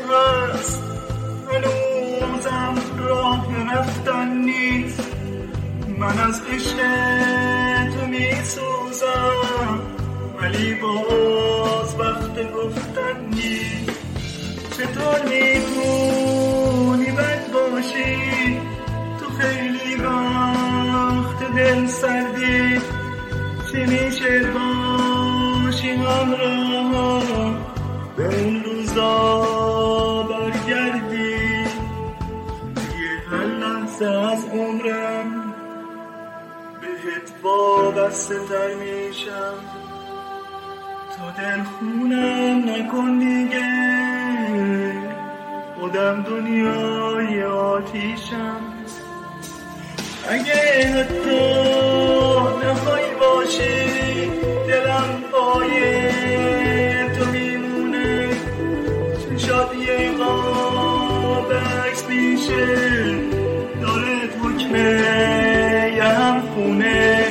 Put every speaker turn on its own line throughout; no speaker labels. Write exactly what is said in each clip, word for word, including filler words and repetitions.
هست، هنوزم راه رفتن نیست. من از عشق تو می سوزم، ولی باز وقت گفتن نیست. چطور میتونی بد باشی؟ تو خیلی وقت دل سردی. چی میشه باشی همراه به اون روزا برگردی؟ یه هر لحظه از عمرم بهت وابسته تر میشم. تا دل خونم نکن دیگه، خودم دنیای آتیشم. اگه حتی نخوای باشی، دلم پای تو میمونه. چشات یه قاب عکس میشه، داره حکمه یه هم خونه.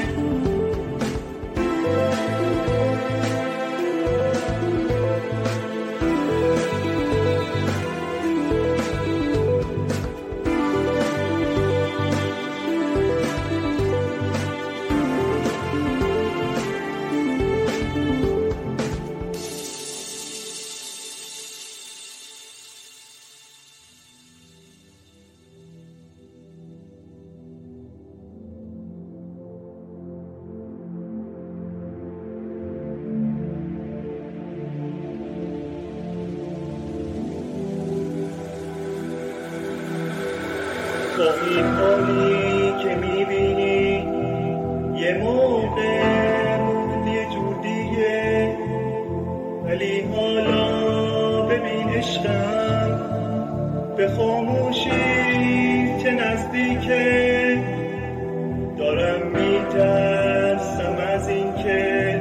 خواهی حالی که میبینی یه موقع بود یه جور دیگه، ولی حالا ببین عشقم به خاموشی که نزدیکه. دارم میترسم از این که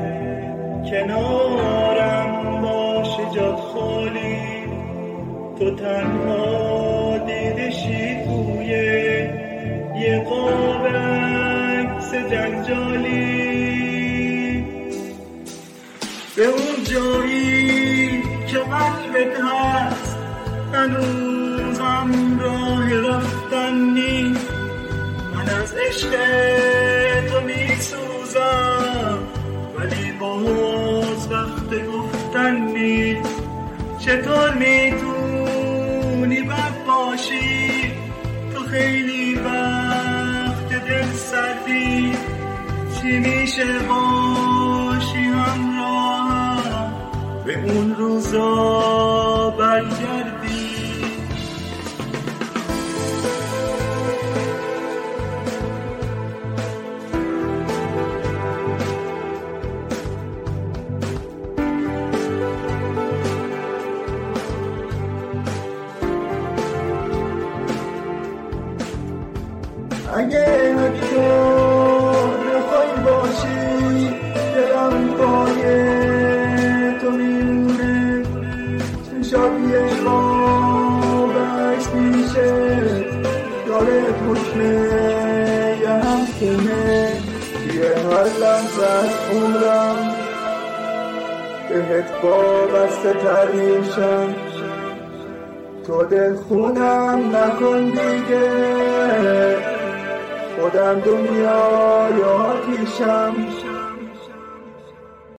کنارم باشه جات خالی، تو تنها دیدشی توی یه قاب عکس جنجالی. به اون جایی که قلبت هست، هنوزم راه رفتن نیست. من از عشق تو می سوزم، ولی باز وقت گفتن نیست. چطور میتونی بد باشی؟ تو خیلی وقت دل سردی. چی میشه باشی همراه به اون روزا برگردی؟ اگه حتی نخوای باشی، دلم پای تو میمونه. چشات یه خواب عکس میشه، داره حکمه یه هم خونه. یه هر لحظه از عمرم بهت وابسته تر میشم. تو دل خونم نکن دیگه، خودم دنیای آتیشم.